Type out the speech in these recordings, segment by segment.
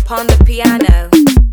upon the piano.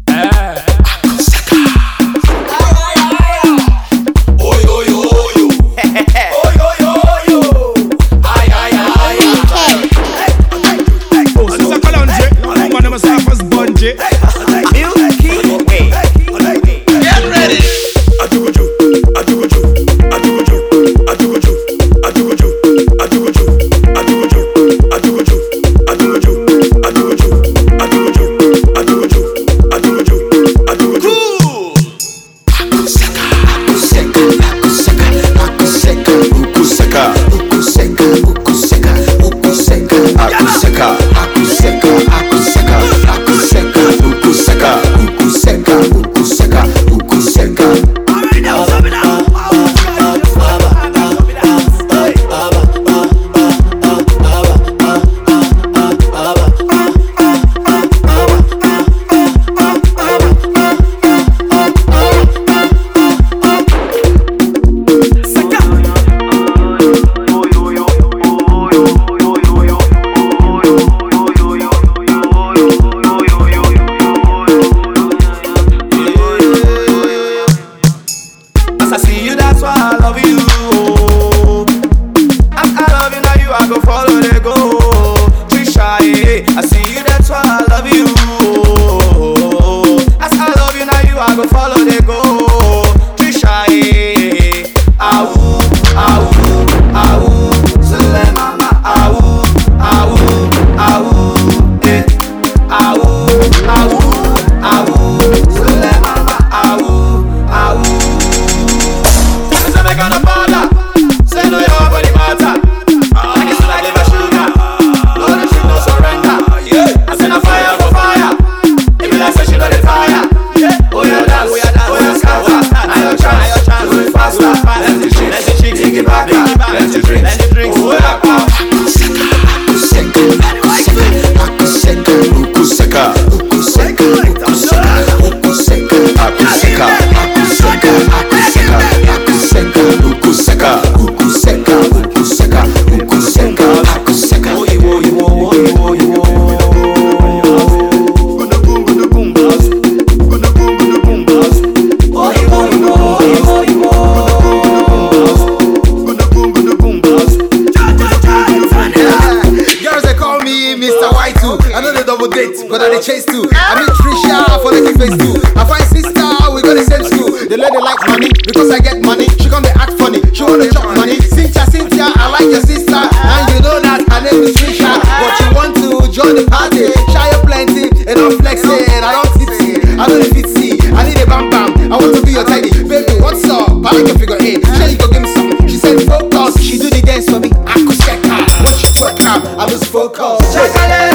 But I chase too. I meet Trisha for the face too. I find sister, we got the same school. The lady like money because I get money. She come to act funny, she wanna chop money. Cynthia, I like your sister, and you know that her name is Trisha. But you want to join the party? Shy up plenty, and I'm flexing. I don't tipsy, I don't fit see. I need a bam bam. I want to be your tidy, baby. What's up? I like your figure eight. Sure you go give me some. She said focus. She do the dance for me. I could check her. Watch you work out. I lose focus. Check her.